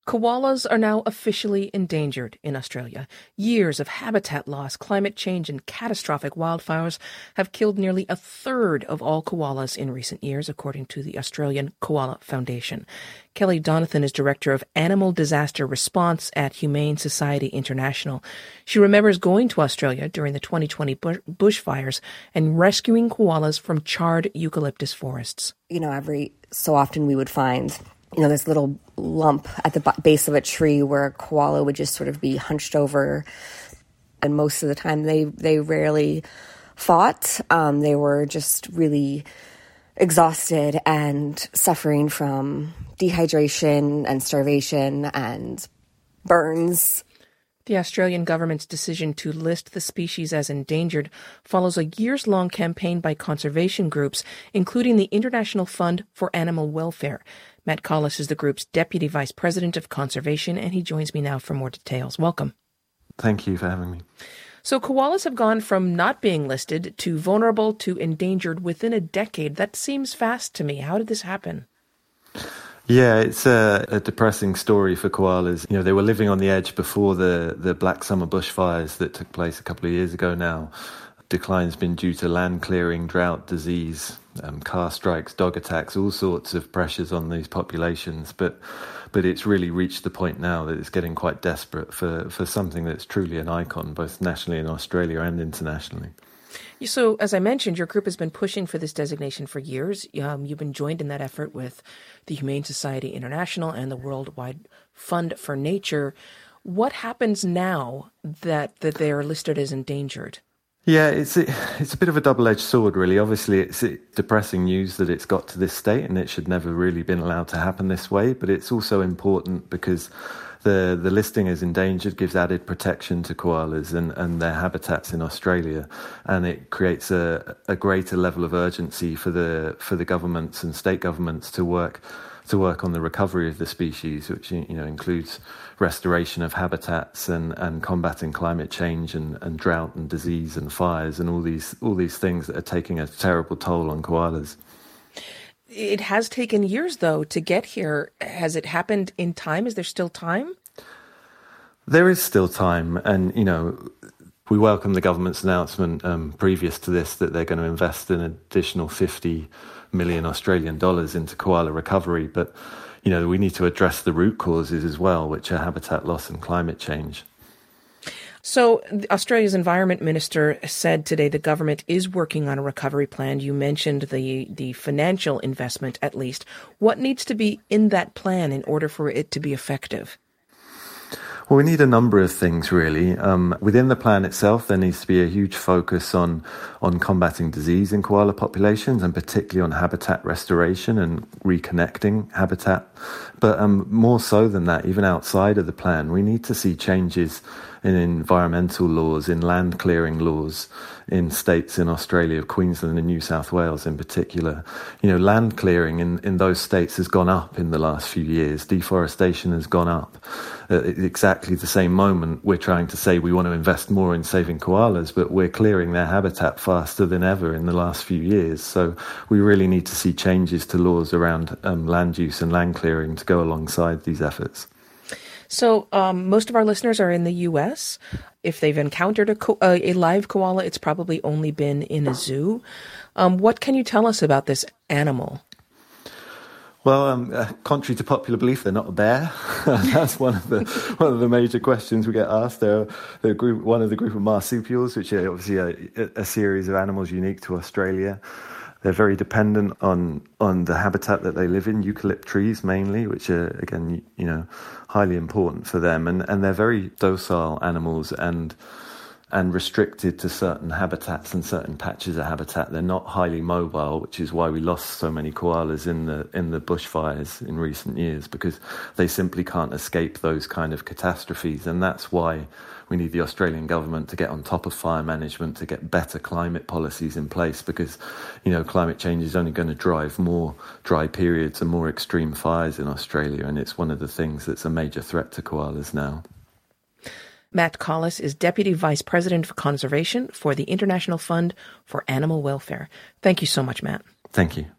Koalas are now officially endangered in Australia. Years of habitat loss, climate change, and catastrophic wildfires have killed nearly a third of all koalas in recent years, according to the Australian Koala Foundation. Kelly Donathan is Director of Animal Disaster Response at Humane Society International. She remembers going to Australia during the 2020 bushfires and rescuing koalas from charred eucalyptus forests. Every so often we would find this little lump at the base of a tree where a koala would just sort of be hunched over. And most of the time they rarely fought. They were just really exhausted and suffering from dehydration and starvation and burns. The Australian government's decision to list the species as endangered follows a years-long campaign by conservation groups, including the International Fund for Animal Welfare. Matt Collis is the group's Deputy Vice President of Conservation, and he joins me now for more details. Welcome. Thank you for having me. So koalas have gone from not being listed to vulnerable to endangered within a decade. That seems fast to me. How did this happen? Yeah, it's a depressing story for koalas. They were living on the edge before the Black Summer bushfires that took place a couple of years ago now. Decline's been due to land clearing, drought, disease, car strikes, dog attacks, all sorts of pressures on these populations. But it's really reached the point now that it's getting quite desperate for something that's truly an icon, both nationally in Australia and internationally. So, as I mentioned, your group has been pushing for this designation for years. You've been joined in that effort with the Humane Society International and the Worldwide Fund for Nature. What happens now that they are listed as endangered? Yeah, it's a bit of a double-edged sword, really. Obviously, it's depressing news that it's got to this state, and it should never really been allowed to happen this way. But it's also important because the listing as endangered gives added protection to koalas and their habitats in Australia, and it creates a greater level of urgency for the governments and state governments to work on the recovery of the species, which includes restoration of habitats and combating climate change and drought and disease and fires and all these things that are taking a terrible toll on koalas. It has taken years, though, to get here. Has it happened in time? Is there still time? There is still time, and we welcome the government's announcement previous to this that they're going to invest an additional 50 million Australian dollars into koala recovery. But, we need to address the root causes as well, which are habitat loss and climate change. So Australia's Environment Minister said today the government is working on a recovery plan. You mentioned the financial investment, at least. What needs to be in that plan in order for it to be effective? Well, we need a number of things, really. Within the plan itself, there needs to be a huge focus on combating disease in koala populations, and particularly on habitat restoration and reconnecting habitat. But more so than that, even outside of the plan, we need to see changes in environmental laws, in land clearing laws, in states in Australia, Queensland and New South Wales in particular. Land clearing in those states has gone up in the last few years. Deforestation has gone up. At exactly the same moment, we're trying to say we want to invest more in saving koalas, but we're clearing their habitat faster than ever in the last few years. So we really need to see changes to laws around land use and land clearing to go alongside these efforts. So most of our listeners are in the U.S. If they've encountered a live koala, it's probably only been in a zoo. What can you tell us about this animal? Well, contrary to popular belief, they're not a bear. That's one of the major questions we get asked. They're one of the group of marsupials, which are obviously a series of animals unique to Australia. They're very dependent on the habitat that they live in, eucalypt trees mainly, which are, again, highly important for them. And they're very docile animals and restricted to certain habitats and certain patches of habitat. They're not highly mobile, which is why we lost so many koalas in the bushfires in recent years, because they simply can't escape those kind of catastrophes. And that's why we need the Australian government to get on top of fire management, to get better climate policies in place, because, climate change is only going to drive more dry periods and more extreme fires in Australia. And it's one of the things that's a major threat to koalas now. Matt Collis is Deputy Vice President of Conservation for the International Fund for Animal Welfare. Thank you so much, Matt. Thank you.